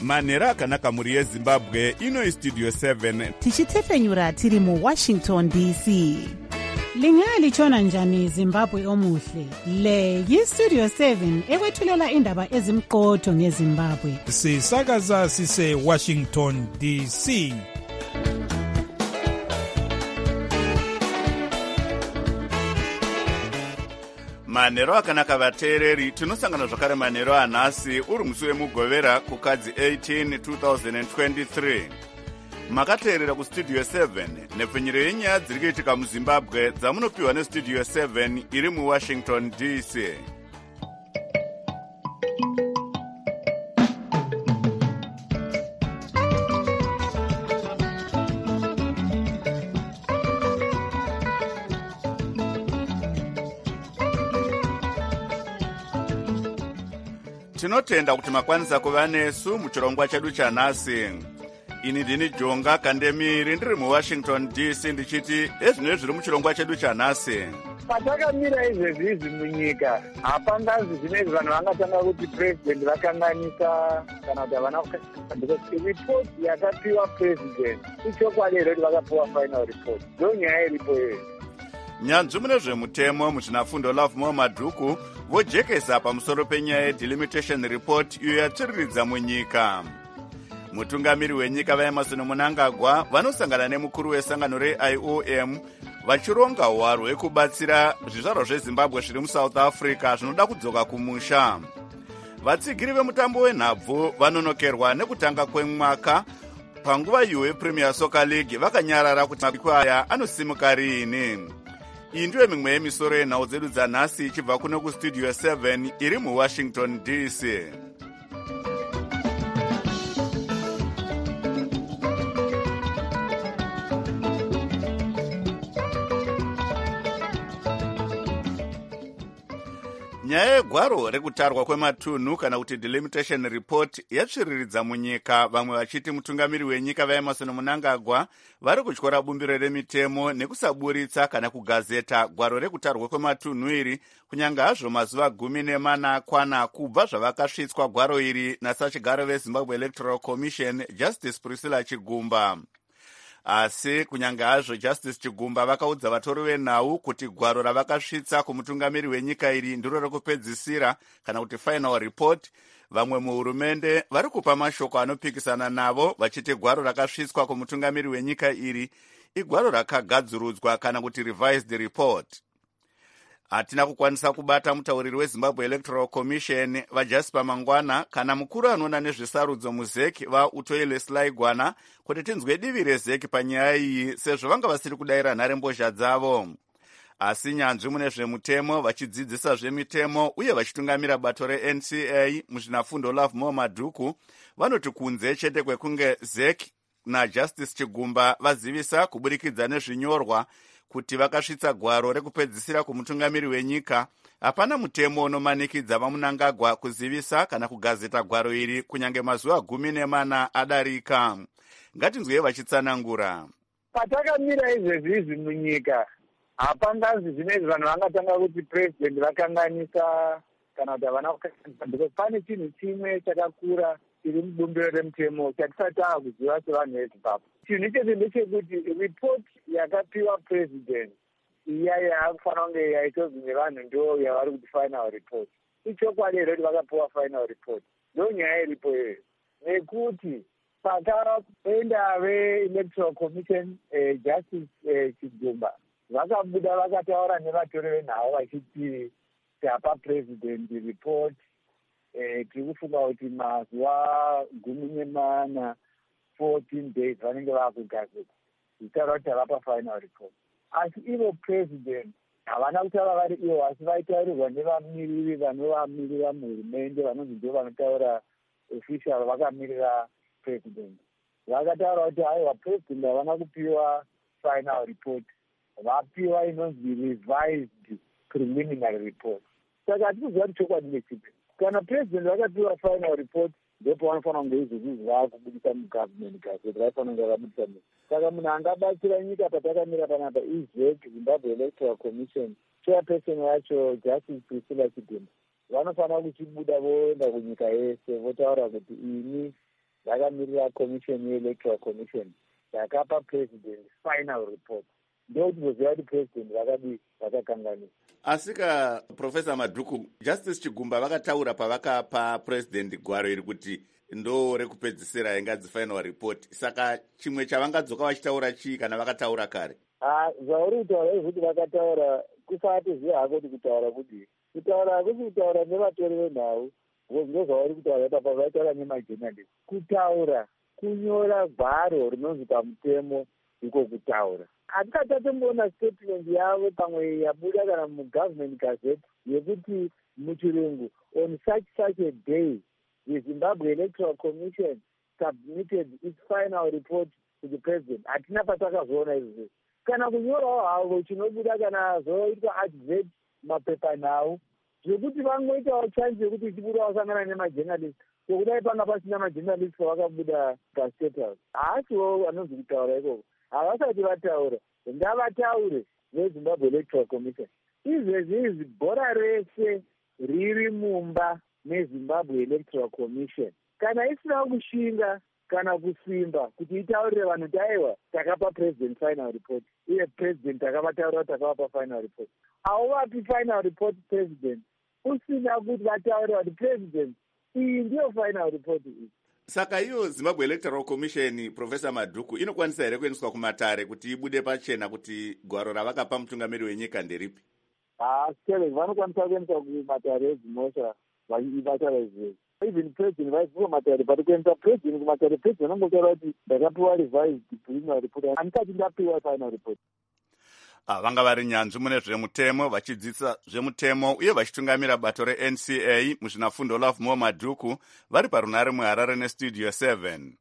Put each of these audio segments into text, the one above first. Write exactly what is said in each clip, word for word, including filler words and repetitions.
manhero akanaka mhuri yezimbabwe. Ino istudio seven tichitefenyura tiri muwashington D C. Lingalitshona njani Zimbabwe omuhle? Le yistudio seven ekwethulela indaba ezimqotho ngeZimbabwe. Sisakaza sise Washington D C. manhero akanaka vateereri. Tinosangana zvakare manhero anhasi uri musi wemugovera kukadzi eighteen twenty twenty-three. Makateerera kustudio seven nepfenyuro yenyaya dziri kuitika muzimbabwe dzamunopiwa nestudio seven iri muwashington D C. Tinotenda kuti makwanisa kuva nesu muchirongwa chedu chanhasi. Ini ndini Jonga Kandemiri ndiri muWashington D C ndichiti ezvinenge zviri muchirongwa chedu chanhasi. Patakamira izvezvi izvi munyika hapangazi zvinezvi vanhu vangatanga kuti president vakanganisa kana kuti havana kukanganisa. Report yakapiwa president ichokwadi here kuti vakapiwa final report. Ndo nyaya iripo iyoyo. Nyanzvi mune zvemutemo muzvinafundo Love More Madhuku vojekesa pamusoro penyaya yedelimitation report iyo yatsviriridza munyika. Mutungamiri wenyika vaEmmerson Mnangagwa vanosangana nemukuru wesangano reI O M vachironga hwaro hwekubatsira zvizvarwa zveZimbabwe zviri muSouth Africa zvinoda kudzoka kumusha. Vatsigiri vemutambo wenhabvu vanonokerwa nekutanga kwemwaka panguva iyo yePremier Soccer League vakanyarara kuti mabiko aya anosimuka riini. Iyi ndiyo mimwe yemisoro yenhau dzedu dzanhasi ichibva kuno kustudio seven iri muWashington D C. Nyaya yegwaro rekutarwa kwematunhu kana kuti delimitation report yatsviriridza munyika, vamwe vachiti mutungamiri wenyika vaEmmerson Mnangagwa vari kutyora bumbiro remitemo nekusaburitsa kana kugazeta gwaro rekutarwa kwematunhu iri kunyange hazvo mazuva gumi nemana akwana kubva zvavakasvitswa gwaro iri nasachigaro veZimbabwe Electoral Commission Justice Priscilla Chigumba. Asi kunyange hazvo Justice Chigumba vakaudza vatori venhau kuti gwaro ravakasvitsa kumutungamiri wenyika iri ndiro rekupedzisira kana kuti final report. Vamwe muhurumende vari kupa mashoko anopikisana navo vachiti gwaro rakasvitswa kumutungamiri wenyika iri igwaro rakagadzirudzwa kana kuti revised report. Hatina kukwanisa kubata mutauriri weZimbabwe Electoral Commission vaJasper Mangwana kana mukuru anoona nezvesarudzo muzeki vaUtoile Selaigwana kuti tinzwe divi rezeki panyaya iyi sezvo vanga vasiri kudaira nharembozha dzavo. Asi nyanzvi mune zvemutemo vachidzidzisa zvemitemo uye vachitungamira bato reN C A muzvinafundo Love More Madhuku vanoti kunze chete kwekunge zeki naJustice Chigumba vazivisa kuburikidza nezvinyorwa kuti vakasvitsa gwaro rekupedzisira kumutungamiri wenyika, hapana mutemo unomanikidza vaMnangagwa kuzivisa kana kugazeta gwaro iri kunyange mazuva gumi nemana adarika. Ngatinzwe vachitsanangura. Patakamira izvezvi izvi munyika hapangazi zvinezvi vanhu vangatanga kuti president vakanganisa kana kuti havana kukanganisa. Pane chinhu chimwe chakakura chiri mubumbiro remutemo chatisati kuziva sevanhu veZimbabwe. Chinhu ichocho ndechekuti report yakapiwa president iya yaakufanira kunge yaitozi nevanhu ndo yavari kuti final report. Ichokwadi here kuti vakapiwa final report. Ndo nyaya iripo iyoyo. Nekuti pakaenda veElectoral Commission eh, Justice eh, Chigumba vakabuda vakataura nevatori venhau vachiti tapa president report eh, tiri kufunga kuti mazuva gumi nemana fourteen days vanenge vakugazeta zitaura kuti havapa final report. Asi ivo president havana kutaura vari ivo asi vaitaurirwa nevamiriri vanovamirira muhurumende vanonzi ndo vanotaura official vakamirira president. Vakataura kuti aiwa president havana kupiwa final report, vapiwa inonzi revised preliminary report. Saka hatikuziva kuti chokwadi ndechipi. Kana president vakapiwa final report ndipo vanofanira kunge izvozvi vaakubudisa mugovernment gazette vaifanira kunge vakabudisa mu. Saka munhu angabatsira nyika patakamira panapa izveki Zimbabwe Electoral Commission chairperson yacho Justice Priscilla Chigumba vanofanira kuchibuda voenda kunyika yese votaura kuti ini rakamirira commission yeelectoral commission rakapa president final report ndokutoziva kuti president vakadi vakakanganisa. asika professor Madhuku, Justice Chigumba vakataura pavakapa president gwaro iri kuti ndo rekupedzisira ingadzi final report, saka chimwe chavangadzoka vachitaura chii kana vakataura kare? zvauri kutaura izvoti vakataura kusatoziva hako kuti kutaura kudii. Kutaura hakusi kutaura nevatori venhau, ndo zvauri kutaura papa vaitaura nemajournalist. Kutaura kunyora gwaro rinonzi pamutemo iko kutaura. Hatikatatomboona statement yavo pamwe yabuda kana mugovernment gazette yekuti muchirungu on such such a day the Zimbabwe Electoral Commission submitted its final report to the president. Hatina patakazoona izvi. Kana kunyorawo havo chinobuda kana zoitwa advert mapepa nhau zvekuti vangoitawo chance yekuti chibuda wasangana nemajournalist kokudai panga pasina majournalist pavakabuda pastate house. Haasiwo vanonzi kutaura ikoko, havasati vataura, ngavataure vezimbabwe electoral commission. Izvezvi izvi bhora rese riri mumba mezimbabwe electoral commission kana isina kushinga kana kusimba kuti itaurire vanhu taiwa takapa president final report uye president takavataurira kuti takavapa final report. Hauvapi final report president usina kuti vataurira kuti president iyi ndiyo final report iyi. Saka iyo Zimbabwe Electoral Commission, Professor Madhuku, inokwanisa here kuendeswa kumatare kuti ibude pachena kuti gwaro ravakapa mutungamiri wenyika nderipi? Ah, Sterling, vanokwanisa kuendeswa kumatare edzimhosva vachivataura izvezvi. Even president vaisiwa matare, but kuendesa president kumatare, president anongotaura kuti ndakapiwa revised preliminary report, handisati ndapiwa final report. Ah, vanga vari nyanzvi mune zvemutemo, vachidzidzisa zvemutemo uye vachitungamira bato re-N C A muzvinafundo Love Mo Madhuku, vari parunare muHarare nestudio seven.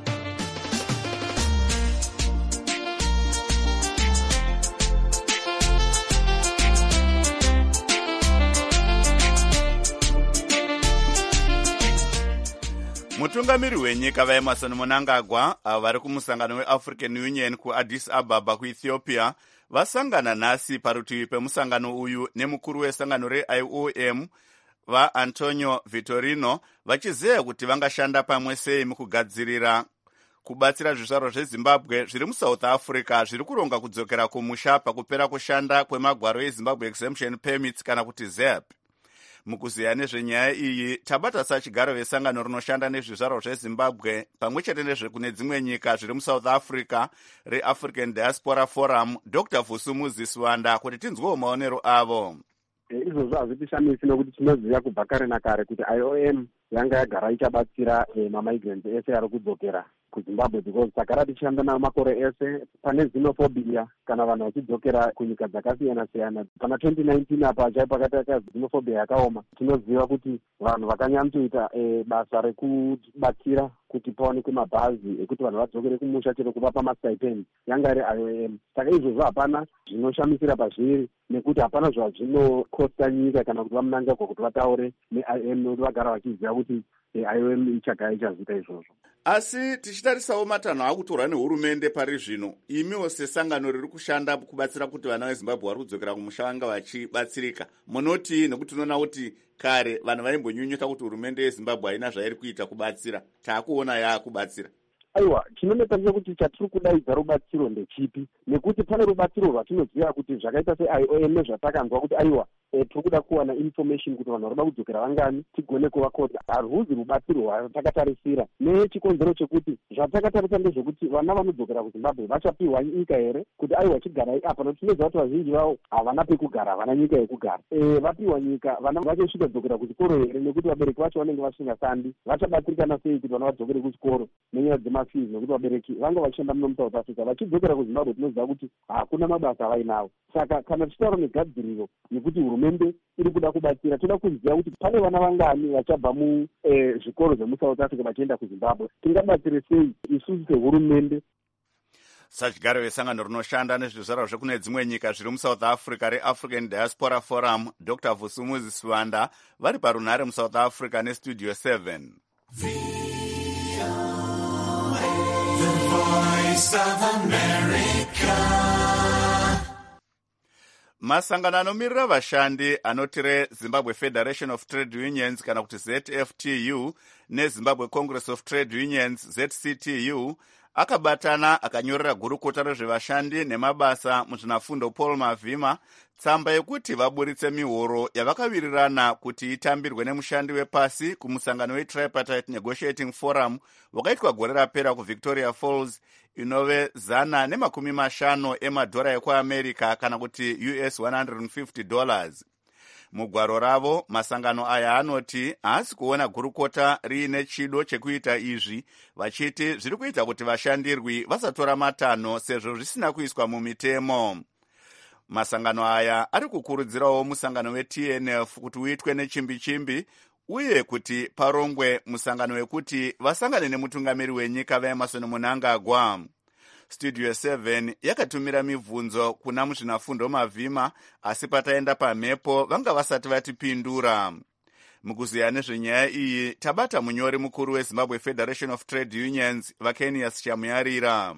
Mutungamiri wenyika vaEmmerson Mnangagwa vari kumusangano weAfrican Union kuAddis Ababa kuEthiopia vasangana nhasi parutivi pemusangano uyu nemukuru wesangano reI O M vaAntonio Vitorino vachizeya kuti vangashanda pamwe sei mukugadzirira kubatsira zvizvarwa zveZimbabwe zviri muSouth Africa zviri kuronga kudzokera kumusha pakupera kushanda kwemagwaro eZimbabwe Exemption Permits kana kuti Z E P. Mukuziya nezvenyaya iyi tabata sachigaro vesangano rinoshanda nezvizvarwa zveZimbabwe pamwe chete nezvekune dzimwe nyika zviri muSouth Africa reAfrican Diaspora Forum Doctor Vusumuzi Swanda kuti tinzwewo maonero avo. Izvozvo hazvitishamisi nokuti tinoziva kubva kare nakare kuti I O M yanga yagara ichabatsira mamigrants ese ari kudzokera kuZimbabwe because takara tichishanda nayo makore ese pane xenophobia kana vanhu vachidzokera kunyika dzakasiyana siyana. Pana twenty nineteen apa chai pakataka xenophobia yakaoma. Tinoziva kuti vanhu vakanyanyoita e, basa rekubatsira kuti paonekwe mabhazi ekuti vanhu vadzokere kumusha chero kuvapa mastipend yanga iri I O M. Saka izvozvo hapana zvinoshamisira pazviri nekuti hapana zvazvinokosta nyika kana kuti vaMnangagwa kuti vataure neI O M nokuti vagara vachiziva kuti I O M ichagara ichaziita izvozvo. Asi tichitarisawo matanho akutorwa nehurumende pari zvino, imiwo sesangano riri kushanda kubatsira kuti vana veZimbabwe vari kudzokera kumusha vanga vachibatsirika, munoti nekuti tinoona kuti kare vanhu vaimbonyunyuta kuti hurumende yeZimbabwe haina zvairi kuita kubatsira, taakuona yaakubatsira. Aiwa, chinonetsa ndechekuti chatiri kudaidza rubatsiro ndechipi, nekuti pane rubatsiro rwatinoziva kuti zvakaita seI O M nezvatakanzwa kuti aiwa e, tiri kuda kuwana information kuti vanhu varikuda kudzokera vangani tigone kuvakota. Haruzi rubatsiro rwatakatarisira nechikonzero chekuti zvatakatarisa ndezvekuti vana vanodzokera kuZimbabwe vachapiwa nyika here kuti aiwa chigarai apa, nokuti tinoziva kuti vazhinji vavo havana pekugara, havana nyika yekugara. E, vapiwa nyika vana vachosvika dzokera kuchikoro here nekuti vabereki vacho vanenge vasingashandi, vachabatsirikana sei kuti vana vadzokere kuchikoro nenyaya dzema fees nekuti vabereki vanga vachishanda muno muSouth Africa vachidzokera kuZimbabwe tinoziva kuti hakuna mabasa avainawo. Saka kana tichitaura negadziriro yekuti hurumende iri kuda kubatsira, toda kuziva kuti pane vana vangani vachabva muzvikoro eh, zvemuSouth Africa vachienda kuZimbabwe, tingabatsire sei isusu sehurumende. Sachigaro vesangano rinoshanda nezvizvarwa zvekune dzimwe nyika zviri muSouth Africa reAfrican Diaspora Forum Doctor Vusumuzi Swanda vari parunare muSouth Africa nestudio seven. Masangano anomirira vashandi anoti reZimbabwe Federation of Trade Unions kana kuti Z F T U neZimbabwe Congress of Trade Unions Z C T U akabatana akanyorera gurukota rezvevashandi nemabasa muzvinafundo Paul Mavhima tsamba yekuti vaburitse mihoro yavakavirirana kuti itambirwe nemushandi wepasi kumusangano weTripartite Negotiating Forum wakaitwa gore rapera kuVictoria Falls inove zana nemakumi mashanu emadhora ekuAmerica kana kuti U S one hundred fifty dollars. Mugwaro ravo masangano aya anoti haasi kuona gurukota riine chido chekuita izvi, vachiti zviri kuita kuti vashandirwi vasatora matanho sezvo zvisina kuiswa mumitemo. Masangano aya ari kukurudzirawo musangano weT N F kuti uitwe nechimbi-chimbi uye kuti parongwe musangano wekuti vasangane nemutungamiri wenyika vaEmmerson Mnangagwa. Studio seven yakatumira mibvunzo kuna muzvinafundo Mavhima asi pataenda pamhepo vanga vasati vatipindura. Mukuziya nezvenyaya iyi tabata munyori mukuru weZimbabwe Federation of Trade Unions Vakenius Chamuyarira.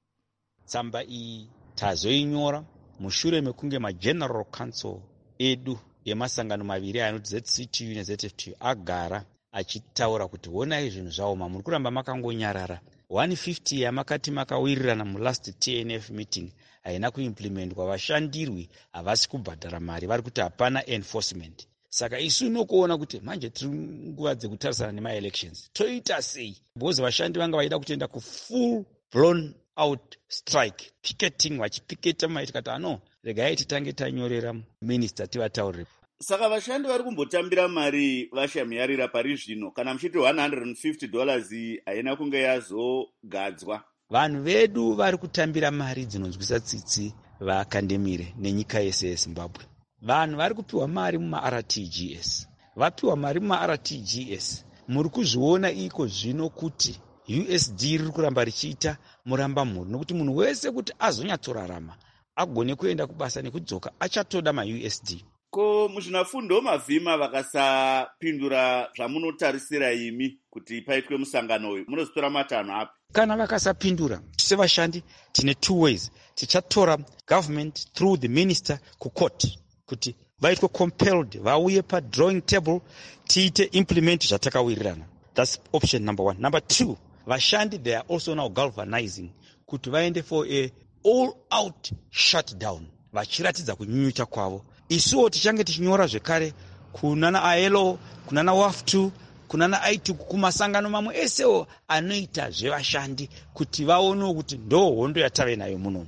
Tsamba iyi tazoinyora mushure mekunge maGeneral Council edu yemasangano maviri anoti Z C T U neZ F T U agara achitaura kuti honai zvinhu zvaoma muri kuramba makangonyarara. one hundred fifty yamakati makawirirana mulast T N F meeting haina kuimplementwa, vashandirwi havasi kubhadhara mari, vari kuti hapana enforcement. Saka isu inokuona kuti manje tiri nguva dzekutarisana nemaelections toita sei, because vashandi vanga vaida kutoenda kufull blown out strike picketing, vachipiketa maitikati ano regai titange tanyorera minister tivataurire. Saka vashandi vari kumbotambira mari vashamuyarira pari zvino kana muchiti one hundred fifty dollars haina kunge yazogadzwa. Vanhu vedu vari kutambira mari dzinonzwisa tsitsi vakandemire nenyika yese yeZimbabwe. Vanhu vari kupiwa mari muma-R T G S. Vapiwa mari muma-R T G S. Muri kuzviona iko zvino kuti U S D riri kuramba richiita muramba mhuri, nokuti munhu wese kuti azonyatsorarama agone kuenda kubasa nekudzoka achatoda ma-U S D. Ko muzvinafundo Mavhima vakasapindura zvamunotarisira imi kuti paitwe musangano uyu, munozitora matanho api? Kana vakasapindura, sevashandi tine two ways. Tichatora government through the minister kucourt kuti vaitwe compelled vauye pa drawing table tiite implement zvatakawirirana. That's option number one. Number two, vashandi they are also now galvanizing kuti vaende for a all out shutdown, vachiratidza kunyunyuta kwavo. Isuwo tichange tichinyora zvekare kunana I L O, kunana W A F T U, kunana I T U, kumasangano mamwe esewo anoita zvevashandi kuti vaonewo kuti ndo hondo yatave nayo muno.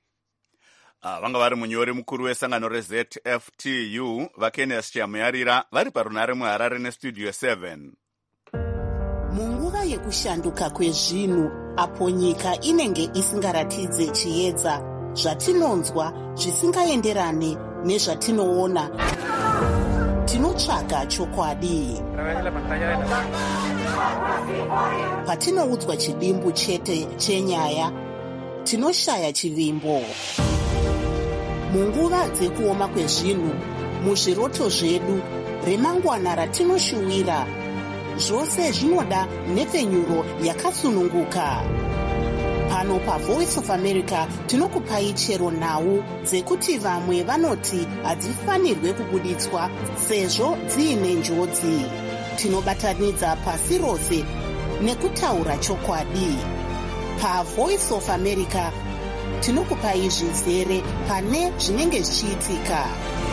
Ah, vanga vari munyori mukuru wesangano reZ F T U Vakenius Chamuyarira vari parunare muHarare neStudio seven. Munguva yekushanduka kwezvinhu apo nyika inenge isingaratidze chiedza, zvatinonzwa zvisingaenderane nezvatinoona, tinotsvaga chokwadi. Patinoudzwa chidimbu chete chenyaya, tinoshaya chivimbo. Munguva dzekuoma kwezvinhu, muzviroto zvedu, remangwana ratinoshuwira, zvose zvinoda nhepfenyuro yakasununguka. Pano paVoice of America tinokupai chero nhau dzekuti vamwe vanoti hadzifanirwe kubuditswa sezvo dziine njodzi. Tinobatanidza pasi rose nekutaura chokwadi. PaVoice of America tinokupai zvizere pane zvinenge zvichiitika.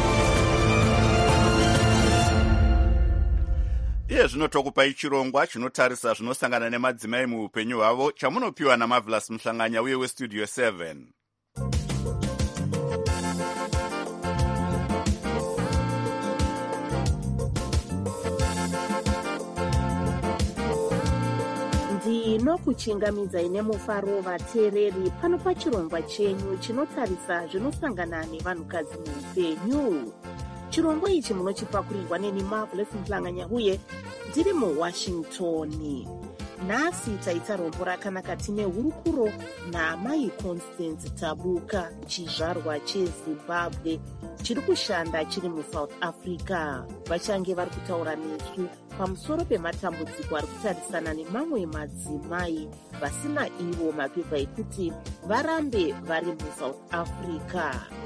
Iye zvino tokupai chirongwa chinotarisa zvinosangana nemadzimai muupenyu hwavo chamunopiwa naMarvelous Muhlanganya uye weStudio seven. Ndinokuchingamidzai nemufaro vateereri pano pachirongwa chenyu chinotarisa zvinosangana nevanhukadzi muupenyu. Chirongwa ichi munochipakurirwa neni Marvelous Muhlanganya uye ndiri muWashington. Nhasi taita rombo rakanaka tine hurukuro naamai Constance Tabuka, chizvarwa cheZimbabwe chiri kushanda chiri muSouth Africa. Vachange vari kutaura nesu pamusoro pematambudziko ari kutarisana nemamwe madzimai vasina ivo mapepa ekuti varambe vari muSouth Africa.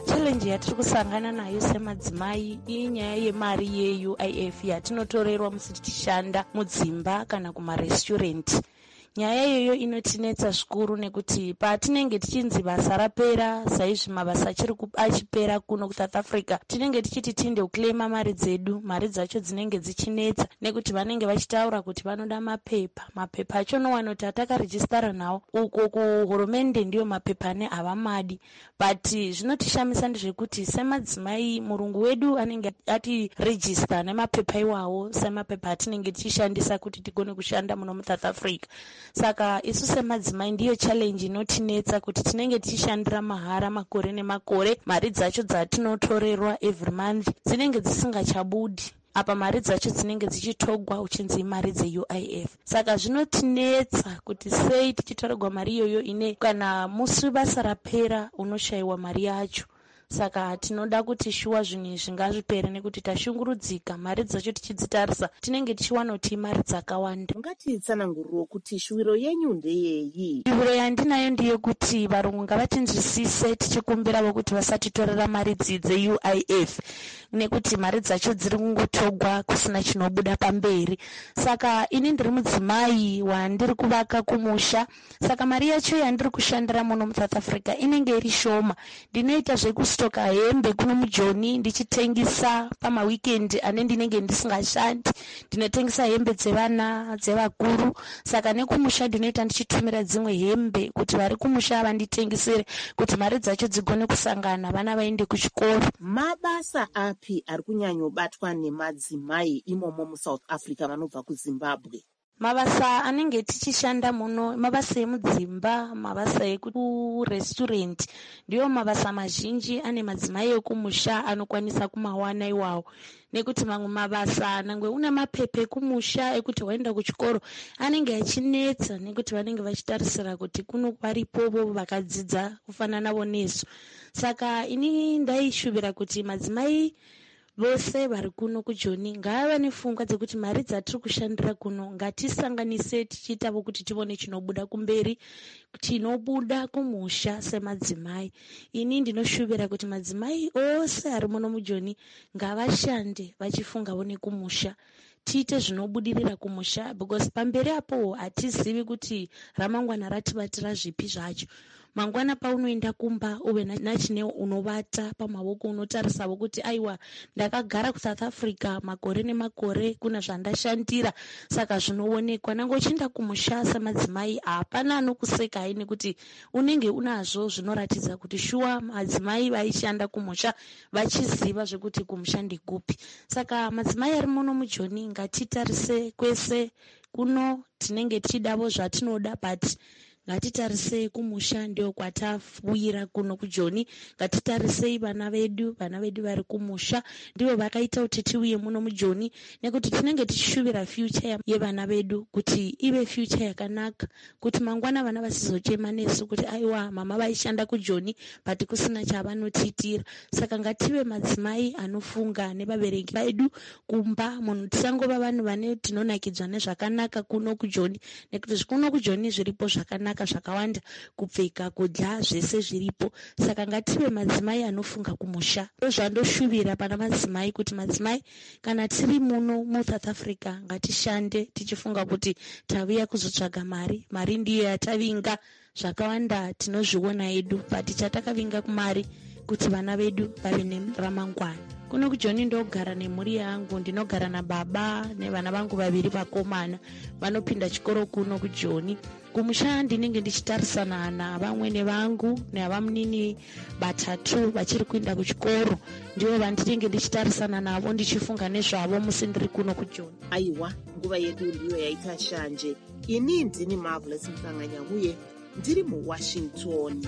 challenge yatiri kusangana nayo semadzimai inyaya yemari ye-U I F yatinotorerwa musi tichishanda mudzimba kana kumarestaurant. Nyaya iyoyo inotinetsa zvikuru nekuti patinenge tichinzi basa rapera, saizvi mabasa achiri achipera kuno kuSouth Africa, tinenge tichiti tinde kuclaima mari dzedu, mari dzacho dzinenge dzichinetsa nekuti vanenge vachitaura kuti vanoda mapepa. Mapepa acho nowana kuti atakarejistara nawo uko kuhurumende ndiyo mapepa ane havamadi. But zvinotishamisa ndezvekuti semadzimai murungu wedu anenge ati register nemapepa iwawo semapepa atinenge tichishandisa kuti tigone kushanda muno muSouth Africa. Saka isu semadzimai ndiyo challenge inotinetsa kuti tinenge tichishandira mahara makore nemakore, mari dzacho dzatinotorerwa every month dzinenge dzisingachabudi. Apa mari dzacho dzinenge dzichitogwa uchinzi mari dze-U I F. Saka zvinotinetsa kuti sei tichitorerwa mari iyoyo ine kana musi basa rapera unoshayiwa mari yacho. Saka tinoda kuti shuwa zvinhu izvi ngazvipere nekuti tashungurudzika, mari dzacho tichidzitarisa tinenge tichiwana kuti mari dzakawanda. Ngatitsanangurirewo kuti shuwiro yenyu ndeyeyi? Shuwiro yandinayo ndeyekuti varungu ngavatinzwisise tichikumbirawo kuti vasatitorera mari dzi dze-U I F nekuti mari dzacho dziri kungotogwa kusina chinobuda pamberi. Saka ini ndiri mudzimai wandiri kuvaka kumusha, saka mari yacho yandiri kushandira muno muSouth Africa inenge iri shoma. Ndinoita zvekustoka hembe kuno mujoni ndichitengisa pama weekend ane ndinenge ndisingashandi, ndinotengisa hembe dzevana dzevakuru. Saka nekumusha ndinoita ndichitumira dzimwe hembe kuti vari kumusha vanditengesere kuti mari dzacho dzigone kusangana vana vaende kuchikoro. Mabasa api ari kunyanyobatwa nemadzimai imomo muSouth Africa vanobva kuZimbabwe? Mabasa anenge tichishanda muno mabasa emudzimba, mabasa ekurestaurant ndiyo mabasa mazhinji ane madzimai ekumusha anokwanisa kumawana iwawo. Nekuti mamwe mabasa nangwe una mapepa ekumusha ekuti waenda kuchikoro anenge achinetsa nekuti vanenge vachitarisira kuti kuno varipovo vakadzidza kufanana navo nesu. Saka ini ndaishuvira kuti madzimai vose vari kuno kujoni ngava nepfungwa dzekuti mari dzatiri kushandira kuno ngatisanganise tichiitavo kuti tivone chinobuda kumberi, chinobuda kumusha semadzimai. Ini ndinoshuvira kuti madzimai ose ari muno mujoni ngavashande vachifungawo nekumusha, tiite zvinobudirira kumusha, because pamberi apo hatizivi kuti ramangwana ratibatira zvipi zvacho. Mangwana paunoenda kumba uve nachine unovata pamawoko, unotarisavo kuti aiwa ndakagara kuSouth Africa makore nemakore kuna zvandashandira. Saka zvinoonekwa nange uchienda kumusha semadzimai hapana anokuseka hai nekuti unenge unazvo zvinoratidza kuti shuwa madzimai vaishanda kumusha vachiziva zvekuti kumusha ndikupi. Saka madzimai ari muno mujoni ngatitarise kwese kuno tinenge tichidavo zvatinoda, but ngatitarisei kumusha ndio kwatafuyira kuno kujoni. Ngatitarisei vana vedu, vana vedu vari kumusha ndivo vakaita kuti tiuye muno mujoni, nekuti tinenge tichishuvira future yevana vedu kuti ive future yakanaka, kuti mangwana vana vasizochema nesu kuti aiwa mama vaishanda kujoni but kusina chavanotiitira. Saka ngative madzimai anofunga nevabereki vedu kumba, munhu tisangova vanhu vane tinonakidzwa nezvakanaka kuno kujoni, nekuti kuno kujoni zviripo zvakanaka zvakawanda, kupfeka, kudya, zvese zviripo. Saka ngative madzimai anofunga kumusha. Ndozvandoshuvira pana madzimai kuti madzimai kana tiri muno muSouth Africa ngatishande tichifunga kuti tavuya kuzotsvaga mari. Mari ndiyo yatavinga, zvakawanda tinozviona edu, but chatakavinga kumari kuti vana vedu vave neramangwana. Kuno kujoni ndogara nemhuri yangu, ndinogara nababa nevana vangu vaviri vakomana vanopinda chikoro kuno kujoni. Kumusha ndinenge ndichitarisana navamwene vangu nevamunini batatu vachiri kuenda kuchikoro, ndivo vandinenge ndichitarisana navo ndichifunga nezvavo musi ndiri kuno kujoni. Aiwa, nguva yedu ndiyo yaita shanje. Ini ndini Marvelous Msanganyahuye, ndiri muWashington.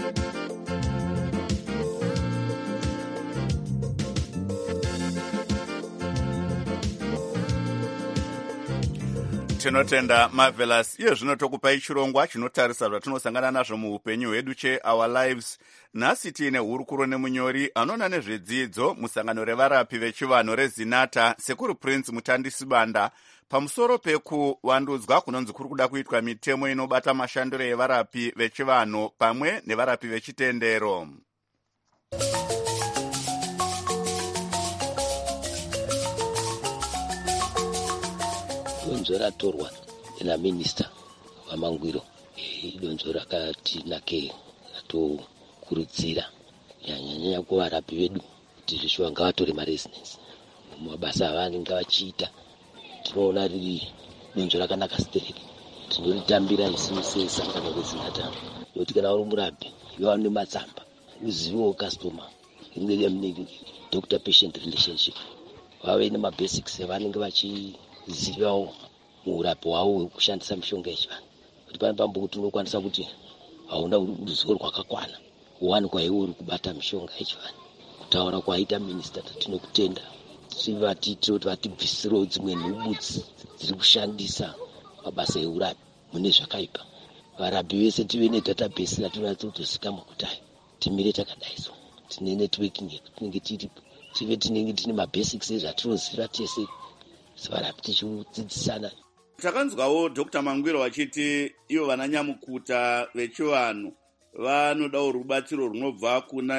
Tinotenda Marvelous. Iyo zvino tokupai chirongwa chinotarisa zvatinosangana nazvo muupenyu hwedu cheOur Lives. Nhasi tiine hurukuro nemunyori anoona nezvedzidzo musangano revarapi vechivanhu reZinata, Sekuru Prince Mutandisi Banda, pamusoro pekuvandudzwa kunonzi kuri kuda kuitwa mitemo inobata mashandiro evarapi vechivanhu pamwe nevarapi vechitendero. Donzo ratorwa naminista wamangwiro, donzo rakati nake ratokurudzira nyanyanya kuvarapi vedu kuti zvishuwa ngavatore maresidence mumabasa avanenge vachiita. Tinoona riri donzo rakanaka sitereki, tinoritambira isusu sesangano reZinatani, nokuti kana uri murapi iva nematsamba uzivewo customer inge doctor patient relationship, vave nemabasics avanenge vachizivawo muurapi hwavo hwekushandisa mishonga yechivanhu. Kuti pane pambokuti unokwanisa kuti hauna ruzivo rwakakwana, uwanikwa iwe uri kubata mishonga yechivanhu. Kutaura kwaita minista tinokutenda, tivatitire kuti vatibvisirewo dzimwe nhubutsi dziri kushandisa mabasa eurapi mune zvakaipa. Varapi vese tive nedatabase ratinatotozikama kuti hai timire takadaiso, tine networking tinenge tiripo, tive tinenge tine mabasics ezvatinoziva tese sevarapi tichidzidzisana. Takanzwawo Dr Mangwiro vachiti ivo vana nyamukuta vechivanhu vanodawo rubatsiro runobva kuna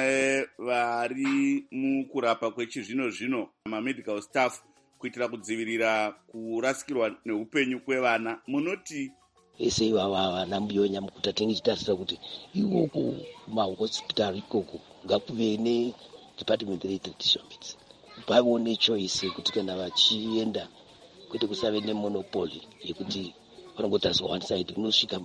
vari mukurapa kwechizvino zvino, mamedical staff, kuitira kudzivirira kurasikirwa neupenyu kwevana. Munoti ese ivava vana mbuyo nyamukuta tinenge tichitarisira kuti ikoko mahospitari ikoko ngakuve nedepartment retraditional medicine, paivo nechoice kuti kana vachienda kwete kusave nemonopoli yekuti vanongotariswa one side, kunosvika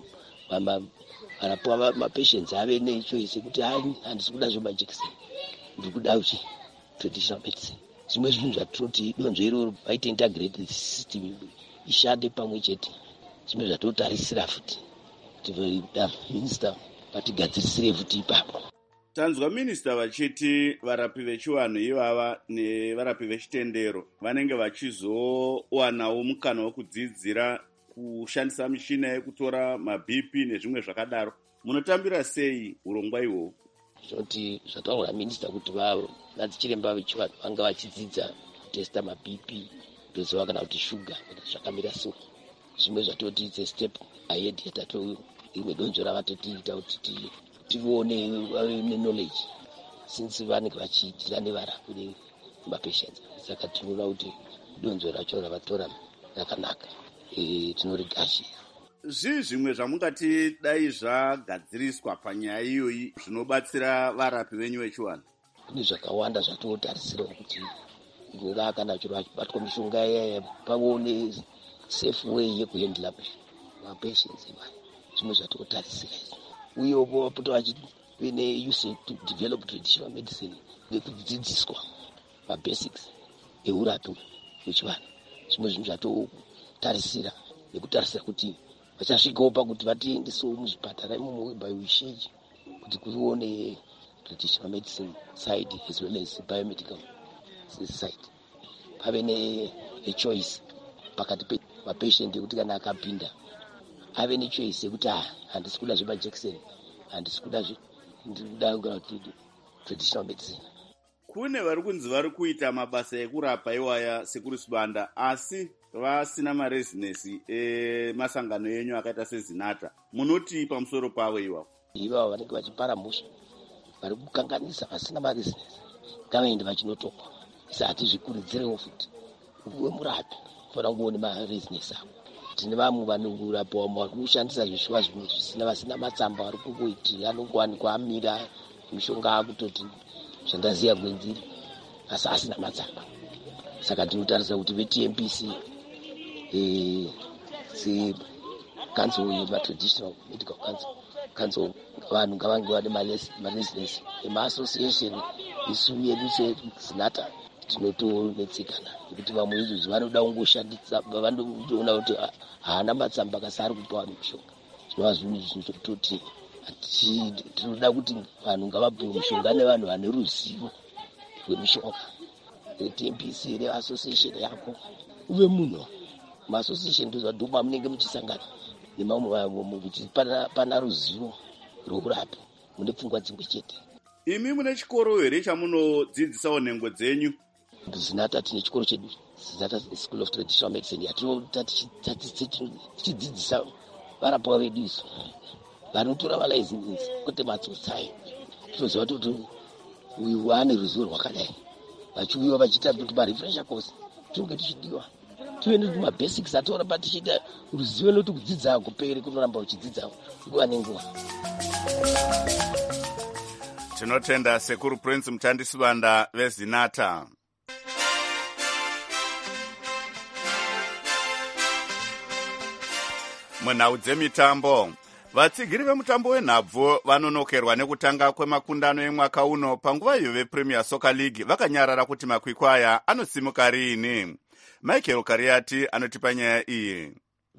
vanapuwa mapatients ave nechoice kuti hai handisi kuda zvemajekiseni, ndiri kuda uchi traditional medicine. Zvimwe zvinhu zvatinoti donzo iroro vaite integrated system ishande pamwe chete, zvimwe zvatotarisira futi kuti minista vatigadzirisire futi ipapo. Tanzwa minista vachiti varapi vechivanhu ivava nevarapi vechitendero vanenge vachizowanawo mukana wekudzidzira kushandisa mishina yekutora mabp nezvimwe zvakadaro. Munotambira sei urongwa ihwohwo? Zvoti zvataurwa naminista kuti vadziremba vechivanhu vanga vachidzidza kutesta mabp, kutoziva kana kuti shuga zvakamira so. Zvimwe zvatoti it's a step ahead yatato imwe donzo ravatotiita kuti tione knowledge since vanenge vachiitira nevarapi nemapatients. Saka tinoona kuti donzo racho ravatora rakanaka, tinorigashira. Zvii zvimwe zvamungati dai zvagadziriswa panyaya iyoyi zvinobatsira varapi venyu vechivanhu? Kune zvakawanda zvatotarisirawo kuti ingaa kana chiro vachibatwa mishonga yaya pavone safe way yekuhandla mapatients evanhu, zvimwe zvatotarisira. Uyewo vapoto vachive neuse to develop traditional medicine nekudzidziswa mabasics eurapi hwechivanhu, zvimwe zvinhu zvatotarisira nekutarisira kuti vachasvikawo pakuti vatiendesewo muzvipatara imomo biosheji kuti kurione traditional medicine side as well as biomedical side, pave nechoice pakati pemapatient ekuti kana akapinda ave nechoice yekuti ah handisi kuda zvemajekiseni, handisi kuda ndikuda kuti traditional medicine. Kune vari kunzi vari kuita mabasa ekurapa iwaya Securus Banda asi vasina marezinesi emasangano enyu akaita seZinata. Munoti pamusoro pavo ivavo? Ivavo vanenge vachipara musha, vari kukanganisa vasina marezinesi, ngavaende vachinotokwa. Isa hatizvikurudzirewo futi uwe murapi fana kungoone marezinesi ako. Tine vamwe vanongorapa vari kushandisa zvishuwa zvimwe zvisina, vasina matsamba, vari kungoiti anongowanikwa amira mishonga akutoti zvandaziya gwenziri asi asina matsamba. Saka tinotarisa kuti ve-T M P C secouncil yematraditional medical council council vanhu ngavange vane maresidence emassociation. Isu yedu seZinata tinotonetsekana nekuti vamwe izvozvi vanoda kungoshandisa, vanoona kuti haana matsamba kasi ari kupa vanhu mishonga. Zvinova zvinhu zvinototi tinoda kuti vanhu ngavapiwe mishonga nevanhu vane ruzivo rwemishonga. T M P C reassociation yako uve munhu maassociation ndozvadhuma munenge muchisangana nemamwe kuti pana ruzivo rwourapi mune pfungwa dzimwe chete. Imi mune chikoro here chamunodzidzisawo nhengo dzenyu? Zinata tine chikoro chedu Zinata School of Traditional Medicine yatinotichidzidzisa varapiwa vedu isu vanotora malaisensi kwete matsotsai. Tinoziva kuti uyu ane ruzivo rwakadai vachiuyiwa vachiita kuti marefresher course tinenge tichidiwa tuende kumabasics atoramba tichiita ruzivo nekuti kudzidza hakuperi kunoramba uchidzidza nguva nenguva. Tinotenda sekuru Prince Mutandisivanda veZinata. Munhau dzemitambo, vatsigiri vemutambo wenhabvu vanonokerwa nekutanga kwemakundano emwaka uno panguva iyo vePremier Soccer League vakanyarara kuti makwikwi aya anosimuka riini. Michael Kariati anotipa nyaya iyi.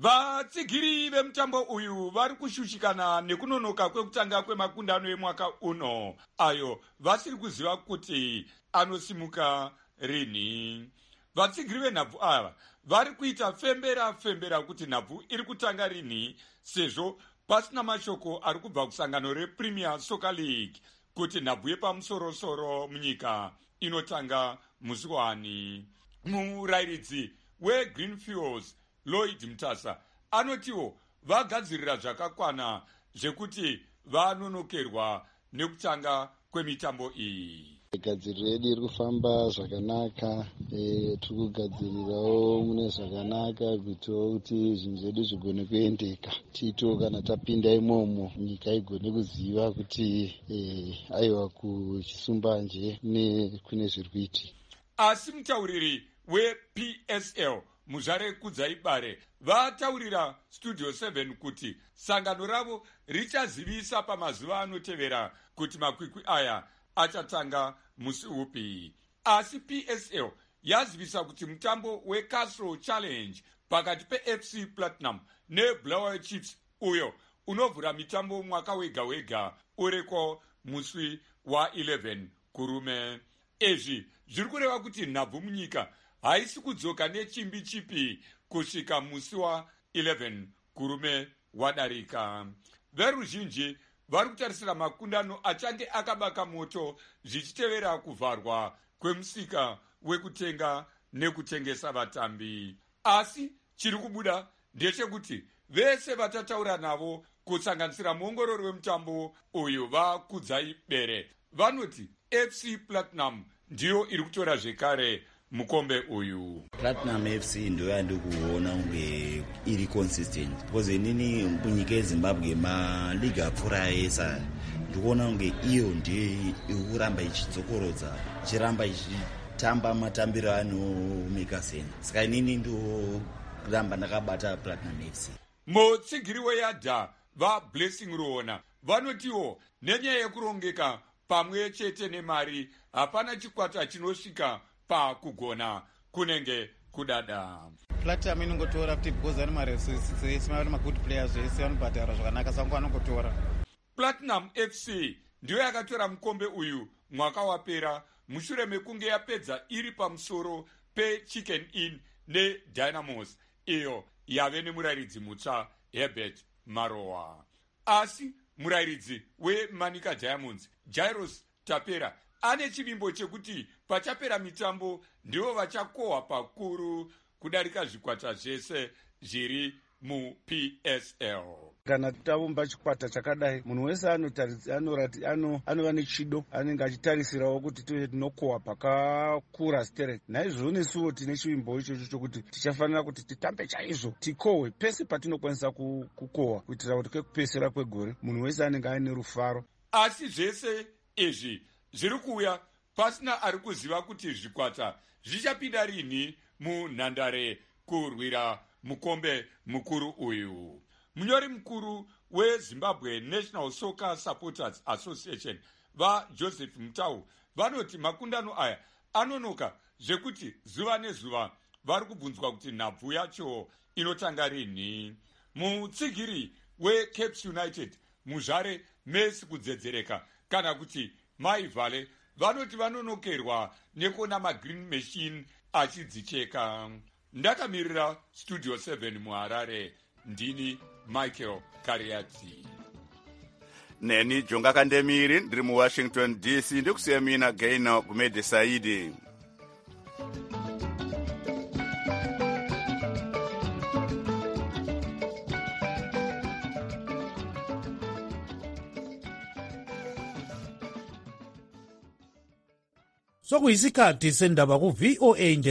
Vatsigiri vemutambo uyu vari kushushikana nekunonoka kwekutanga kwemakundano emwaka uno ayo vasiri kuziva kuti anosimuka rini. Vatsigiri venhabvu ava vari kuita fembera fembera kuti nhabvu iri kutanga rini sezvo pasina mashoko ari kubva kusangano rePremier Soccer League kuti nhabvu yepamusorosoro munyika inotanga musi wani. Murairidzi weGreenfields Lloyd Mtasa anotiwo vagadzirira zvakakwana zvekuti vanonokerwa nekutanga kwemitambo iyi. Gadziriro yedu iri kufamba zvakanaka, e, tiri kugadzirirawo mune zvakanaka kuitirawo kuti zvinhu zvedu zvigone kuendeka. Tito kana tapinda imomo nyika igone kuziva kuti e, aiwa kuchisumbanje kune zviri kuitika. Asi mutauriri weP S L Muzvare Kudzaibare vataurira Studio seven kuti sangano ravo richazivisa pamazuva anotevera kuti makwikwi aya achatanga musi upi. Asi P S L yazivisa kuti mutambo weCastro Challenge pakati peF C Platinum neBulawayo Chiefs uyo unovhura mitambo mwaka wega wega ureko musi wa eleven kurume. Ezvi zviri kureva kuti nhabvu munyika haisi kudzoka nechimbi chipi kusvika musi wa eleven kurume wadarika. Veruzhinji vari kutarisira makundano achange akabaka moto zvichitevera kuvharwa kwemusika wekutenga nekutengesa vatambi. Asi chiri kubuda ndechekuti vese vatataura navo kusanganisira muongorori wemutambo uyu vaKudzaibere vanoti F C Platinum ndiyo iri kutora zvekare mukombe uyu. Platinum F C ndio yandi kuona unge iri consistent because inini munyika yeZimbabwe ma league apfuura yesa ndikuona unge iyo ndiye ikuramba ichidzokorodza chiramba ichitamba matambiro anomeka sense. Saka inini ndo ramba ndakabata Platinum F C. Mutsigiri weyadha vaBlessing Ruona vanotiwo nenyaya yekurongeka pamwe chete nemari hapana chikwata chinosvika pakugona kunenge kudada. Platinum inongotora kuti because ari maresources ese vari magood players ese vanobhadhara zvakanaka saka vanongotora. Platinum F C ndiyo yakatora mukombe uyu mwaka wapera mushure mekunge yapedza iri pamusoro peChicken Inn neDynamos iyo yave nemurairidzi mutsva Herbert Marowa. Asi murairidzi weManika Diamonds Jairus Tapera ane chivimbo chekuti pachapera mitambo ndivo vachakohwa pakuru kudarika zvikwata zvese zviri muP S L. Kana tavumba chikwata chakadai munhu wese anova nechido anenge achitarisirawo kuti tive tinokohwa pakakura straight. Naizvozvo nesuwo tine chivimbo ichocho chokuti tichafanira kuti titambe chaizvo tikohwe pese patinokwanisa kukohwa kuitira kuti kekupesera kwegore munhu wese anenge aine rufaro. Asi zvese izvi zviri kuuya pasina ari kuziva kuti zvikwata zvichapinda rini munhandare kurwira mukombe mukuru uyu. Munyori mukuru weZimbabwe National Soccer Supporters Association vaJoseph Mutau vanoti makundano aya anonoka zvekuti zuva nezuva vari kubvunzwa kuti nhabvu yacho inotanga rini. Mutsigiri weCapes United Muzvare Messi Kudzedzereka kana kuti Maivale vanoti vanonokerwa nekuona magreen machine achidzicheka. Ndakamirira Studio seven muHarare ndini Michael Kariati. Neni Jonga Kandemiri ndiri muWashington D C ndikusiya mina Gaino Gumede Saidi. sokuyisikhathi sendaba ku-V O A